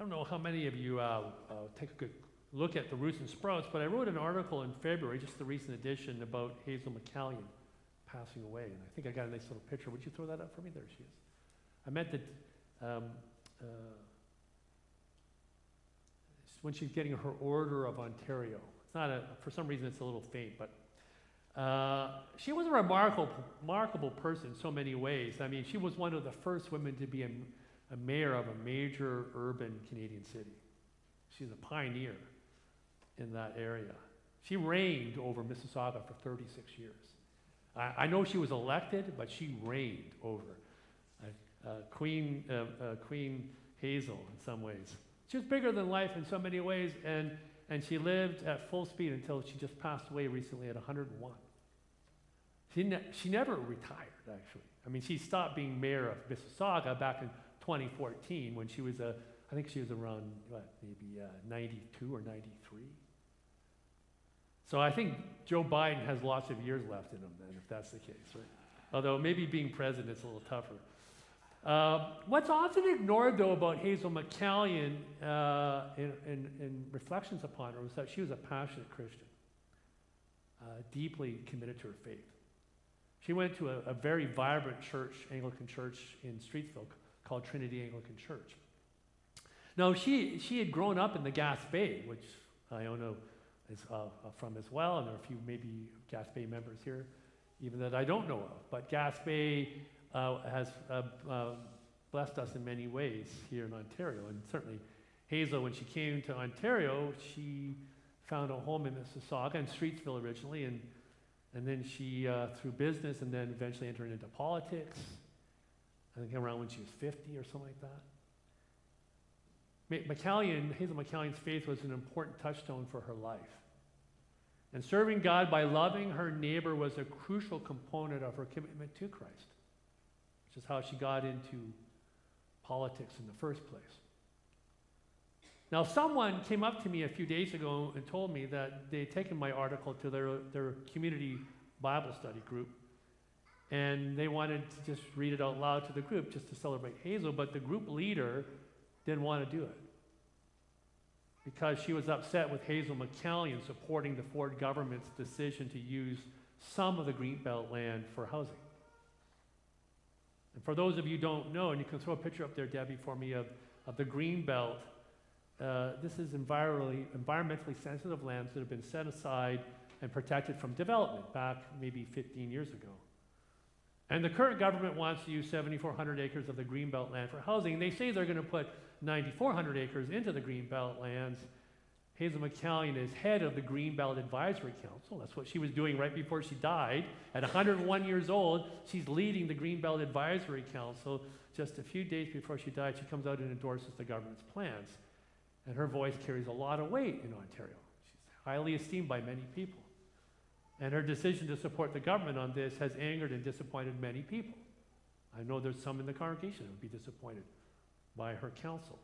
don't know how many of you take a good look at the Roots and Sprouts, but I wrote an article in February, just the recent edition, about Hazel McCallion passing away. And I think I got a nice little picture. Would you throw that up for me? There she is. I meant that when she's getting her Order of Ontario. It's not for some reason it's a little faint, but she was a remarkable person in so many ways. I mean, she was one of the first women to be a mayor of a major urban Canadian city. She's a pioneer in that area. She reigned over Mississauga for 36 years. I know she was elected, but she reigned over Queen Hazel in some ways. She was bigger than life in so many ways, and she lived at full speed until she just passed away recently at 101. She never retired, actually. I mean, she stopped being mayor of Mississauga back in 2014 when she was I think she was around, maybe 92 or 93. So I think Joe Biden has lots of years left in him then, if that's the case, right? Although maybe being president is a little tougher. What's often ignored, though, about Hazel McCallion in reflections upon her was that she was a passionate Christian, deeply committed to her faith. She went to a very vibrant church, Anglican church in Streetsville called Trinity Anglican Church. Now, she had grown up in the Gaspé, which Iona is from as well, and there are a few maybe Gaspé members here, even that I don't know of. But Gaspé has blessed us in many ways here in Ontario, and certainly Hazel, when she came to Ontario, she found a home in Mississauga and Streetsville originally, and then she, through business, and then eventually entered into politics, I think around when she was 50 or something like that. Hazel McCallion's faith was an important touchstone for her life. And serving God by loving her neighbor was a crucial component of her commitment to Christ, which is how she got into politics in the first place. Now, someone came up to me a few days ago and told me that they had taken my article to their community Bible study group, and they wanted to just read it out loud to the group just to celebrate Hazel, but the group leader didn't want to do it because she was upset with Hazel McCallion supporting the Ford government's decision to use some of the Greenbelt land for housing. And for those of you who don't know, and you can throw a picture up there, Debbie, for me, of the Greenbelt, this is environmentally sensitive lands that have been set aside and protected from development back maybe 15 years ago. And the current government wants to use 7,400 acres of the Greenbelt land for housing. And they say they're going to put 9,400 acres into the Greenbelt lands. Hazel McCallion is head of the Greenbelt Advisory Council. That's what she was doing right before she died. At 101 years old, she's leading the Greenbelt Advisory Council. Just a few days before she died, she comes out and endorses the government's plans. And her voice carries a lot of weight in Ontario. She's highly esteemed by many people. And her decision to support the government on this has angered and disappointed many people. I know there's some in the congregation who would be disappointed by her counsel.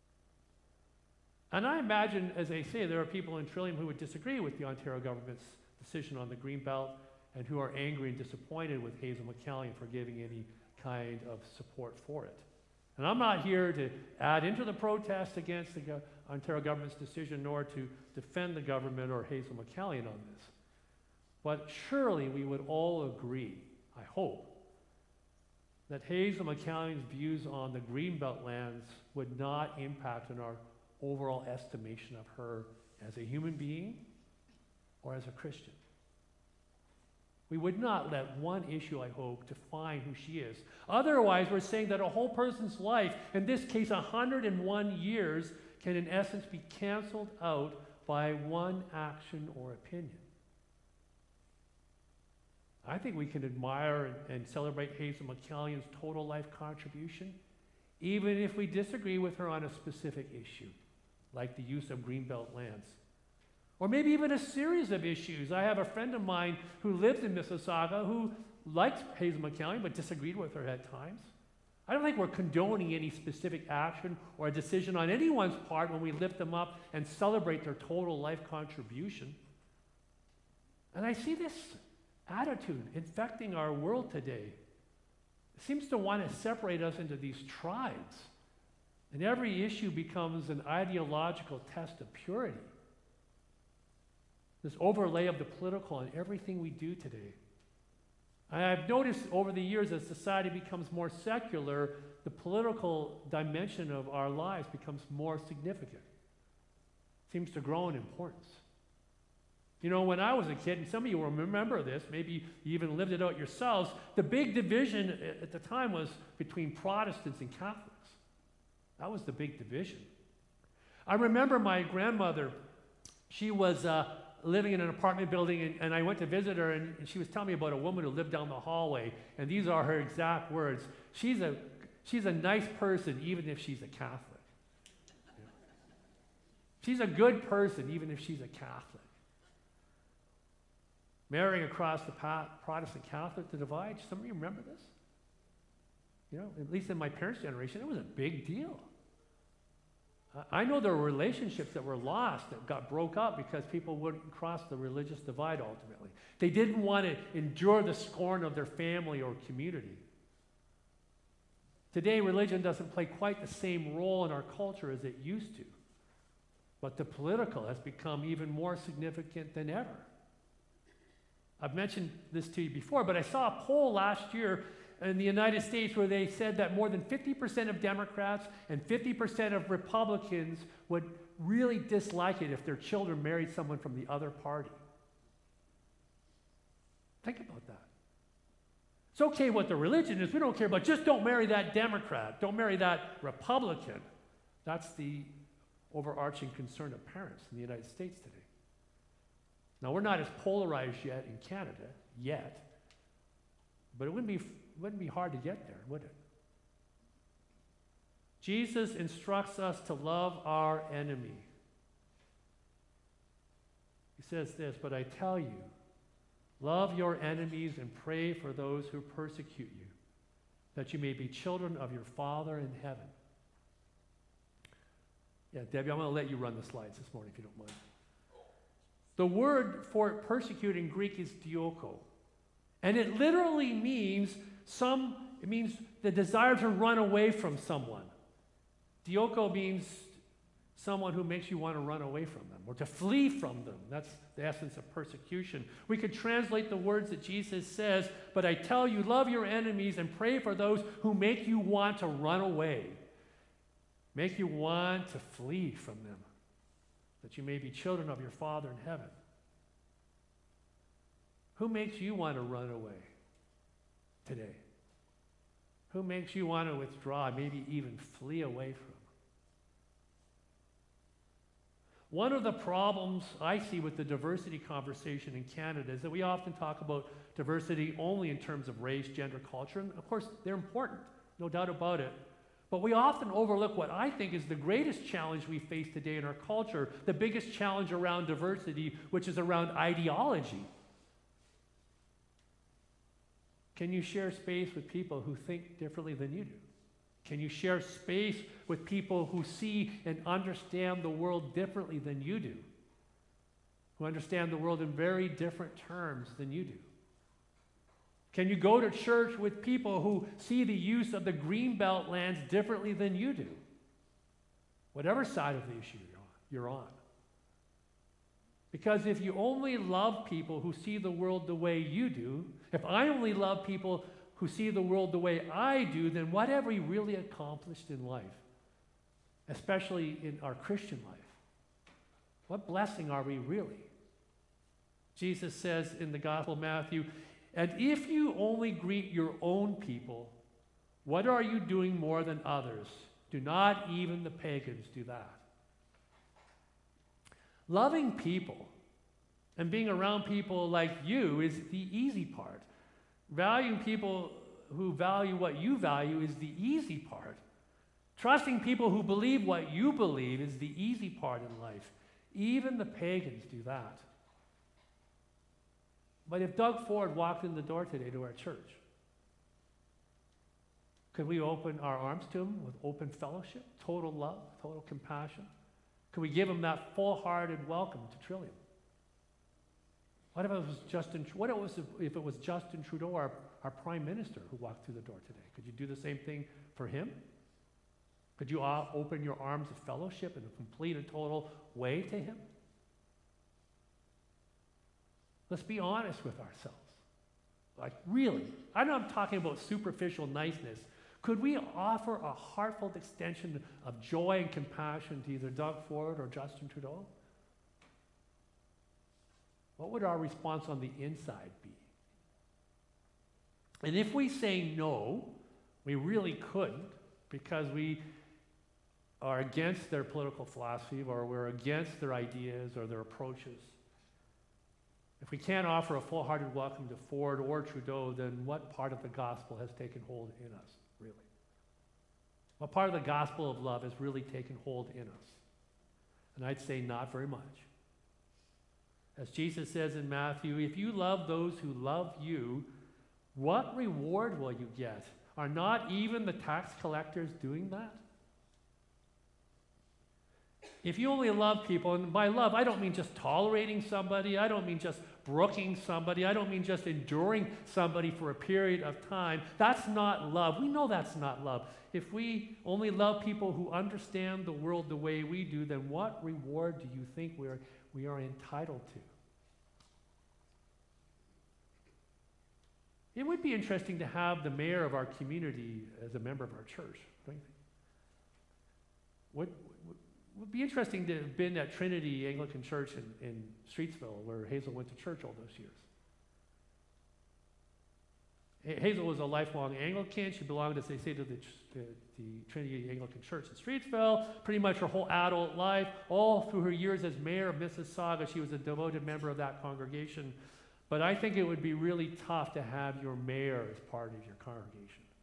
And I imagine, as I say, there are people in Trillium who would disagree with the Ontario government's decision on the Greenbelt and who are angry and disappointed with Hazel McCallion for giving any kind of support for it. And I'm not here to add into the protest against the Ontario government's decision, nor to defend the government or Hazel McCallion on this. But surely we would all agree, I hope, that Hazel McCallion's views on the Greenbelt lands would not impact on our overall estimation of her as a human being or as a Christian. We would not let one issue, I hope, define who she is. Otherwise, we're saying that a whole person's life, in this case 101 years, can in essence be canceled out by one action or opinion. I think we can admire and celebrate Hazel McCallion's total life contribution, even if we disagree with her on a specific issue, like the use of Greenbelt lands. Or maybe even a series of issues. I have a friend of mine who lived in Mississauga who liked Hazel McCallion but disagreed with her at times. I don't think we're condoning any specific action or a decision on anyone's part when we lift them up and celebrate their total life contribution. And I see this attitude infecting our world today. It seems to want to separate us into these tribes And every issue becomes an ideological test of purity. This overlay of the political on everything we do today. I've noticed over the years as society becomes more secular, the political dimension of our lives becomes more significant. Seems to grow in importance. You know, when I was a kid, and some of you will remember this, maybe you even lived it out yourselves, the big division at the time was between Protestants and Catholics. That was the big division. I remember my grandmother, she was living in an apartment building, and I went to visit her, and she was telling me about a woman who lived down the hallway, and these are her exact words. She's a nice person, even if she's a Catholic. Yeah. She's a good person, even if she's a Catholic. Marrying across the Protestant Catholic, the divide. Some of you remember this? You know, at least in my parents' generation, it was a big deal. I know there were relationships that were lost, that got broke up because people wouldn't cross the religious divide ultimately. They didn't want to endure the scorn of their family or community. Today, religion doesn't play quite the same role in our culture as it used to. But the political has become even more significant than ever. I've mentioned this to you before, but I saw a poll last year in the United States where they said that more than 50% of Democrats and 50% of Republicans would really dislike it if their children married someone from the other party. Think about that. It's okay what the religion is. We don't care about, just don't marry that Democrat. Don't marry that Republican. That's the overarching concern of parents in the United States today. Now, we're not as polarized yet in Canada, yet. But it wouldn't be hard to get there, would it? Jesus instructs us to love our enemy. He says this, but I tell you, love your enemies and pray for those who persecute you, that you may be children of your Father in heaven. Yeah, Debbie, I'm going to let you run the slides this morning, if you don't mind. The word for persecute in Greek is dioko. And it literally means the desire to run away from someone. Dioko means someone who makes you want to run away from them or to flee from them. That's the essence of persecution. We could translate the words that Jesus says, but I tell you, love your enemies and pray for those who make you want to run away, make you want to flee from them, that you may be children of your Father in heaven. Who makes you want to run away today? Who makes you want to withdraw, maybe even flee away from? One of the problems I see with the diversity conversation in Canada is that we often talk about diversity only in terms of race, gender, culture, and of course they're important, no doubt about it. But we often overlook what I think is the greatest challenge we face today in our culture, the biggest challenge around diversity, which is around ideology. Can you share space with people who think differently than you do? Can you share space with people who see and understand the world differently than you do? Who understand the world in very different terms than you do? Can you go to church with people who see the use of the Greenbelt lands differently than you do? Whatever side of the issue you're on. Because if you only love people who see the world the way you do, if I only love people who see the world the way I do, then what have we really accomplished in life? Especially in our Christian life. What blessing are we really? Jesus says in the Gospel of Matthew, and if you only greet your own people, what are you doing more than others? Do not even the pagans do that? Loving people and being around people like you is the easy part. Valuing people who value what you value is the easy part. Trusting people who believe what you believe is the easy part in life. Even the pagans do that. But if Doug Ford walked in the door today to our church, could we open our arms to him with open fellowship, total love, total compassion? Could we give him that full-hearted welcome to Trillium? What if it was Justin Trudeau, our Prime Minister, who walked through the door today? Could you do the same thing for him? Could you open your arms of fellowship in a complete and total way to him? Let's be honest with ourselves. Like, really, I'm not talking about superficial niceness. Could we offer a heartfelt extension of joy and compassion to either Doug Ford or Justin Trudeau? What would our response on the inside be? And if we say no, we really couldn't, because we are against their political philosophy, or we're against their ideas or their approaches. If we can't offer a full-hearted welcome to Ford or Trudeau, then what part of the gospel has taken hold in us, really? What part of the gospel of love has really taken hold in us? And I'd say not very much. As Jesus says in Matthew, if you love those who love you, what reward will you get? Are not even the tax collectors doing that? If you only love people, and by love, I don't mean just tolerating somebody, I don't mean just brooking somebody, I don't mean just enduring somebody for a period of time. That's not love. We know that's not love. If we only love people who understand the world the way we do, then what reward do you think we are entitled to? It would be interesting to have the mayor of our community as a member of our church, don't you think? Would be interesting to have been at Trinity Anglican Church in Streetsville, where Hazel went to church all those years. Hazel was a lifelong Anglican. She belonged, as they say, to the Trinity Anglican Church in Streetsville. Pretty much her whole adult life, all through her years as mayor of Mississauga, she was a devoted member of that congregation. But I think it would be really tough to have your mayor as part of your congregation.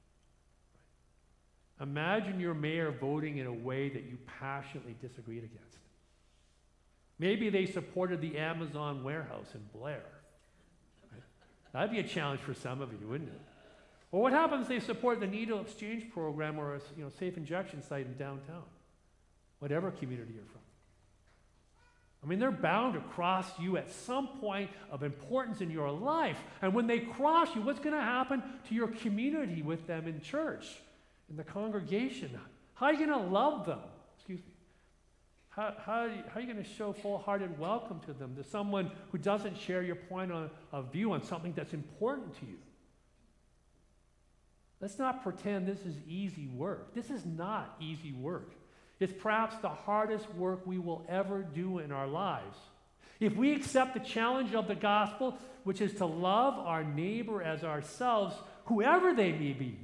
Imagine your mayor voting in a way that you passionately disagreed against. Maybe they supported the Amazon warehouse in Blair. Right? That'd be a challenge for some of you, wouldn't it? Or what happens if they support the needle exchange program or a safe injection site in downtown, whatever community you're from? I mean, they're bound to cross you at some point of importance in your life. And when they cross you, what's going to happen to your community with them in church? In the congregation? How are you going to love them? Excuse me. How are you going to show full-hearted welcome to them, to someone who doesn't share your point of view on something that's important to you? Let's not pretend this is easy work. This is not easy work. It's perhaps the hardest work we will ever do in our lives. If we accept the challenge of the gospel, which is to love our neighbor as ourselves, whoever they may be,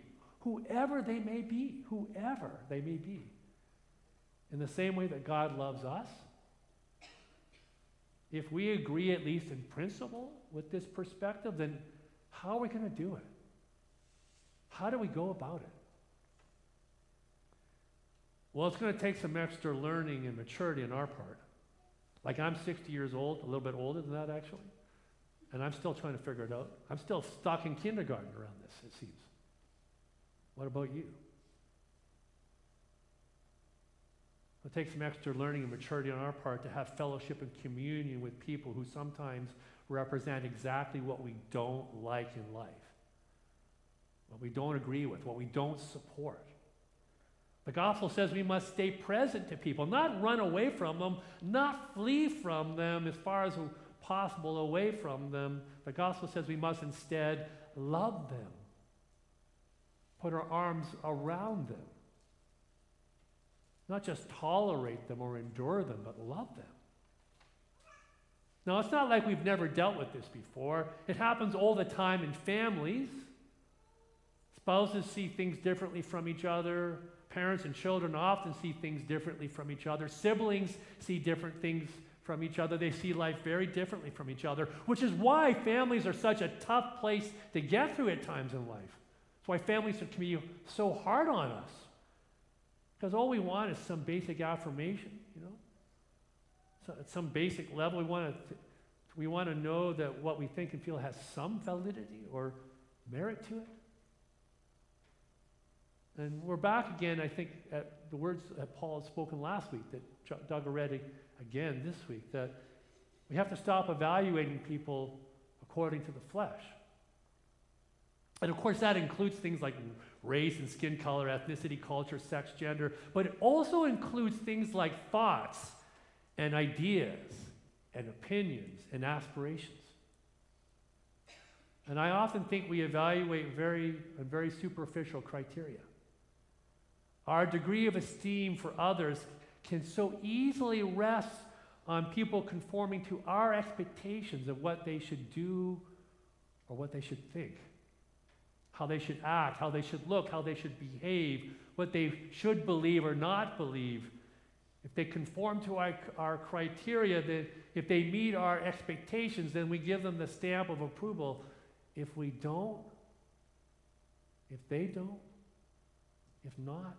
in the same way that God loves us, if we agree at least in principle with this perspective, then how are we going to do it? How do we go about it? Well, it's going to take some extra learning and maturity on our part. Like, I'm 60 years old, a little bit older than that actually, and I'm still trying to figure it out. I'm still stuck in kindergarten around this, it seems. What about you? It'll take some extra learning and maturity on our part to have fellowship and communion with people who sometimes represent exactly what we don't like in life, what we don't agree with, what we don't support. The gospel says we must stay present to people, not run away from them, not flee from them as far as possible away from them. The gospel says we must instead love them. Put our arms around them. Not just tolerate them or endure them, but love them. Now, it's not like we've never dealt with this before. It happens all the time in families. Spouses see things differently from each other. Parents and children often see things differently from each other. Siblings see different things from each other. They see life very differently from each other, which is why families are such a tough place to get through at times in life. That's why families can be so hard on us. Because all we want is some basic affirmation, So at some basic level, we want to know that what we think and feel has some validity or merit to it. And we're back again, I think, at the words that Paul had spoken last week, that Doug read again this week, that we have to stop evaluating people according to the flesh. And of course, that includes things like race and skin color, ethnicity, culture, sex, gender, but it also includes things like thoughts and ideas and opinions and aspirations. And I often think we evaluate very superficial criteria. Our degree of esteem for others can so easily rest on people conforming to our expectations of what they should do or what they should think, how they should act, how they should look, how they should behave, what they should believe or not believe. If they conform to our criteria, then if they meet our expectations, then we give them the stamp of approval. If we don't, if they don't, if not,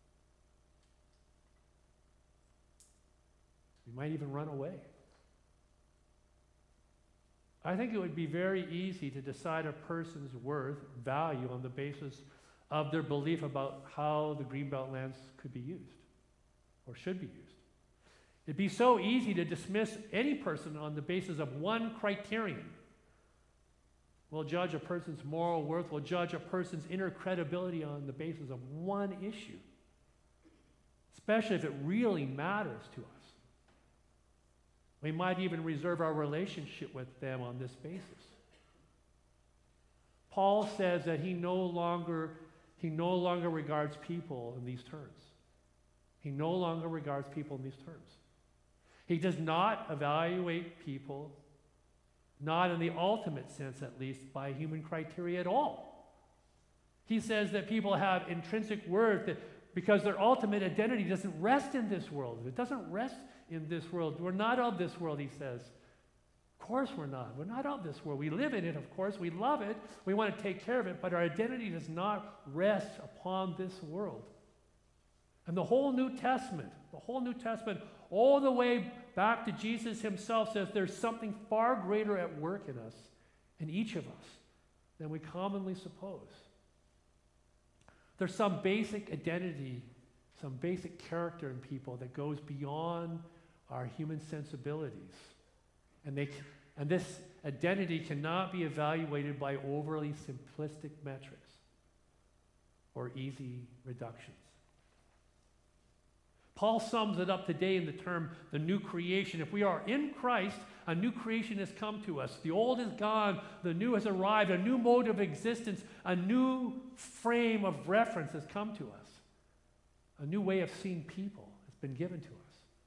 we might even run away. I think it would be very easy to decide a person's worth, value, on the basis of their belief about how the Greenbelt lands could be used or should be used. It'd be so easy to dismiss any person on the basis of one criterion. We'll judge a person's moral worth, we'll judge a person's inner credibility on the basis of one issue, especially if it really matters to us. We might even reserve our relationship with them on this basis. Paul says that he no longer regards people in these terms. He no longer regards people in these terms. He does not evaluate people, not in the ultimate sense at least, by human criteria at all. He says that people have intrinsic worth because their ultimate identity doesn't rest in this world. It doesn't rest in this world. We're not of this world, he says. Of course we're not. We're not of this world. We live in it, of course. We love it. We want to take care of it, but our identity does not rest upon this world. And the whole New Testament, all the way back to Jesus himself, says there's something far greater at work in us, in each of us, than we commonly suppose. There's some basic identity, some basic character in people that goes beyond our human sensibilities. And this identity cannot be evaluated by overly simplistic metrics or easy reductions. Paul sums it up today in the term, the new creation. If we are in Christ, a new creation has come to us. The old is gone, the new has arrived, a new mode of existence, a new frame of reference has come to us. A new way of seeing people has been given to us.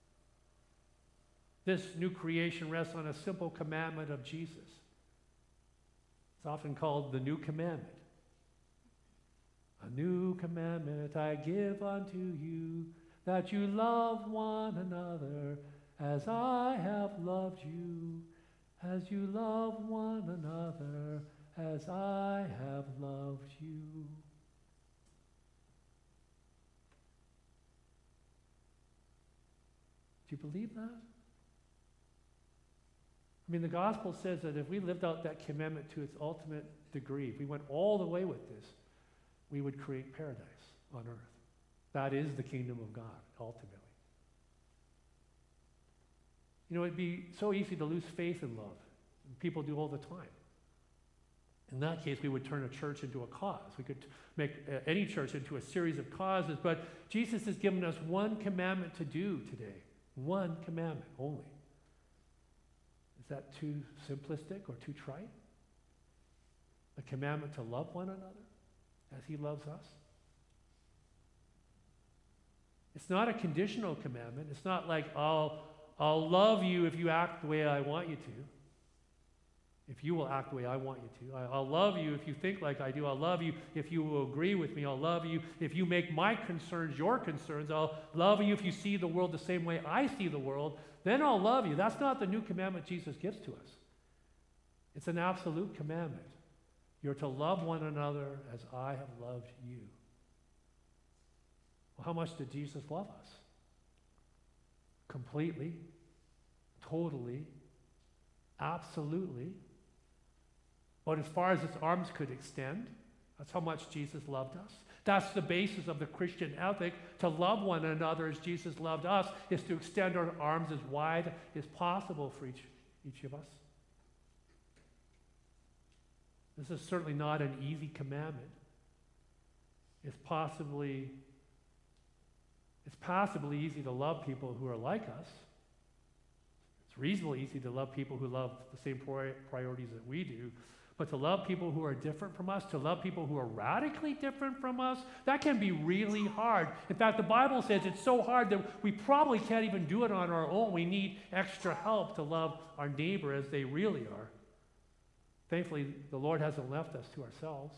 This new creation rests on a simple commandment of Jesus. It's often called the new commandment. A new commandment I give unto you, that you love one another as I have loved you, as you love one another as I have loved you. Do you believe that? I mean, the gospel says that if we lived out that commandment to its ultimate degree, if we went all the way with this, we would create paradise on earth. That is the kingdom of God, ultimately. You know, it'd be so easy to lose faith in love. People do all the time. In that case, we would turn a church into a cause. We could make any church into a series of causes, but Jesus has given us one commandment to do today. One commandment only. Is that too simplistic or too trite? A commandment to love one another as he loves us? It's not a conditional commandment. It's not like, I'll love you if you act the way I want you to. If you will act the way I want you to. I'll love you if you think like I do. I'll love you if you will agree with me. I'll love you if you make my concerns your concerns. I'll love you if you see the world the same way I see the world. Then I'll love you. That's not the new commandment Jesus gives to us. It's an absolute commandment. You're to love one another as I have loved you. Well, how much did Jesus love us? Completely, totally, absolutely. But as far as his arms could extend, that's how much Jesus loved us. That's the basis of the Christian ethic. To love one another as Jesus loved us is to extend our arms as wide as possible for each of us. This is certainly not an easy commandment. It's possibly easy to love people who are like us. It's reasonably easy to love people who love the same priorities that we do. But to love people who are different from us, to love people who are radically different from us, that can be really hard. In fact, the Bible says it's so hard that we probably can't even do it on our own. We need extra help to love our neighbor as they really are. Thankfully, the Lord hasn't left us to ourselves.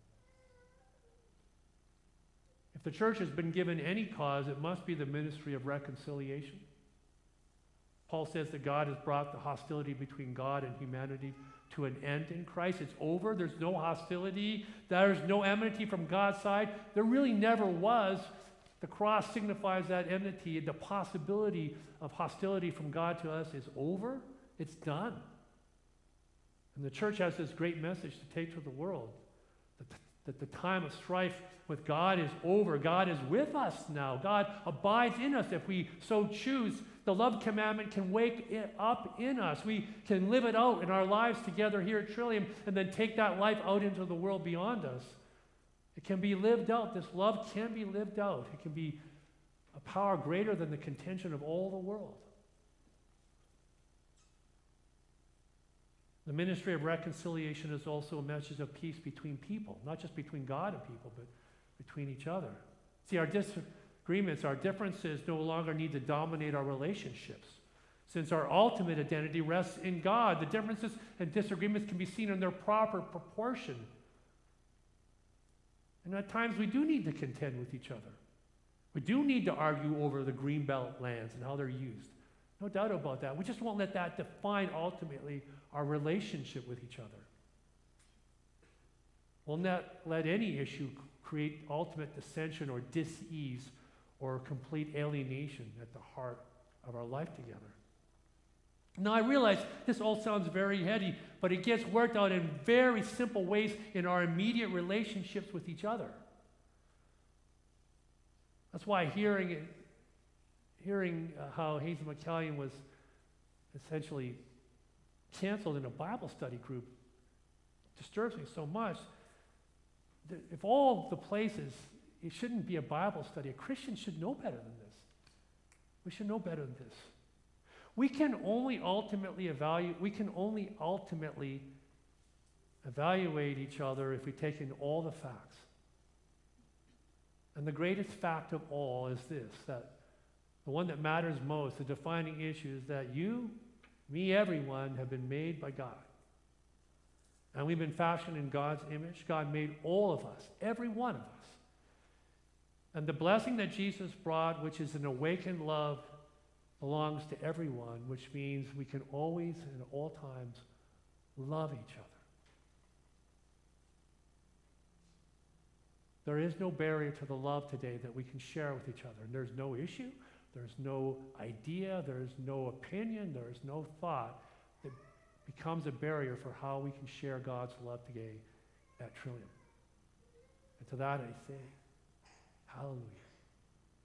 If the church has been given any cause, it must be the ministry of reconciliation. Paul says that God has brought the hostility between God and humanity to an end in Christ. It's over. There's no hostility. There's no enmity from God's side. There really never was. The cross signifies that enmity. The possibility of hostility from God to us is over. It's done. And the church has this great message to take to the world, that the time of strife with God is over. God is with us now. God abides in us if we so choose. The love commandment can wake it up in us. We can live it out in our lives together here at Trillium and then take that life out into the world beyond us. It can be lived out. This love can be lived out. It can be a power greater than the contention of all the world. The ministry of reconciliation is also a message of peace between people, not just between God and people, but between each other. See, our disagreements, our differences no longer need to dominate our relationships. Since our ultimate identity rests in God, the differences and disagreements can be seen in their proper proportion. And at times we do need to contend with each other. We do need to argue over the Greenbelt lands and how they're used. No doubt about that. We just won't let that define ultimately our relationship with each other. We'll not let any issue create ultimate dissension or dis-ease or complete alienation at the heart of our life together. Now, I realize this all sounds very heady, but it gets worked out in very simple ways in our immediate relationships with each other. That's why hearing how Hazen McCallion was essentially canceled in a Bible study group disturbs me so much. If all the places, it shouldn't be a Bible study. A Christian should know better than this. We should know better than this. We can only ultimately evaluate each other if we take in all the facts. And the greatest fact of all is this, that the one that matters most, the defining issue, is that you, me, everyone, have been made by God. And we've been fashioned in God's image. God made all of us, every one of us. And the blessing that Jesus brought, which is an awakened love, belongs to everyone, which means we can always and at all times love each other. There is no barrier to the love today that we can share with each other. And there's no issue, there's no idea, there's no opinion, there's no thought that becomes a barrier for how we can share God's love today at Trillium. And to that I say, hallelujah.